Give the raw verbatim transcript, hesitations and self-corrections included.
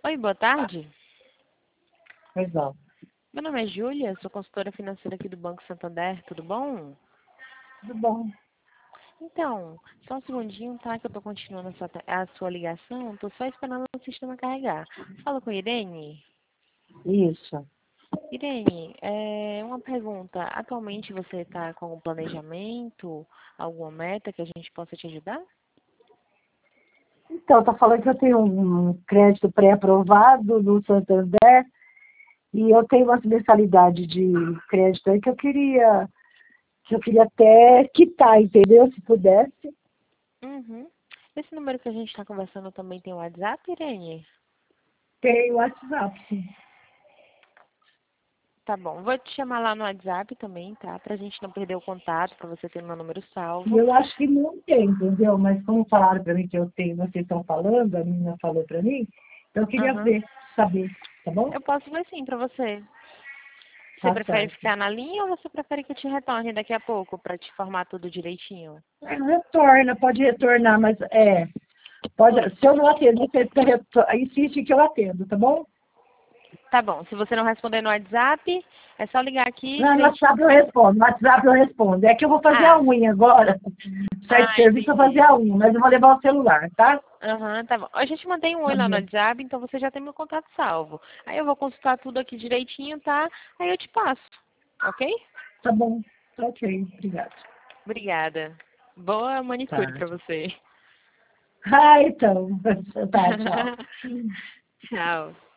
Oi, boa tarde. Pois não. Meu nome é Júlia, sou consultora financeira aqui do Banco Santander, tudo bom? Tudo bom. Então, só um segundinho, tá? Que eu tô continuando a sua, a sua ligação, tô só esperando o sistema carregar. Fala com a Irene. Isso. Irene, é uma pergunta. Atualmente você está com algum planejamento, alguma meta que a gente possa te ajudar? Então, tá falando que eu tenho um crédito pré-aprovado no Santander e eu tenho umas mensalidades de crédito aí que eu queria, que eu queria até quitar, entendeu? Se pudesse. Uhum. Esse número que a gente está conversando também tem WhatsApp, Irene? Tem o WhatsApp, sim. Tá bom, vou te chamar lá no WhatsApp também, tá? Pra gente não perder o contato, pra você ter meu número E salvo. eu acho que não tem, entendeu? Mas como falaram para mim que eu tenho, vocês estão falando, a menina falou para mim, então eu queria Aham. ver, saber, tá bom? Eu posso ver sim pra você. Você Tá prefere certo. ficar na linha ou você prefere que eu te retorne daqui a pouco pra te informar tudo direitinho? É, retorna, pode retornar, mas é, pode, se eu não atender, você fica retor- insiste que eu atendo, tá bom? Tá bom, se você não responder no WhatsApp, é só ligar aqui Não, no direitinho. WhatsApp eu respondo, no WhatsApp eu respondo. É que eu vou fazer a Ah, unha agora. Sai de ah, serviço para fazer entendi. a unha, mas eu vou levar o celular, tá? Aham, tá bom. A gente mantém um oi Tá lá no bom. WhatsApp, então você já tem meu contato salvo. Aí eu vou consultar tudo aqui direitinho, tá? Aí eu te passo, ok? Tá bom. Tá ok, obrigada. Obrigada. Boa manicure Tá. pra você. Ah, então. Tá, tchau. Tchau.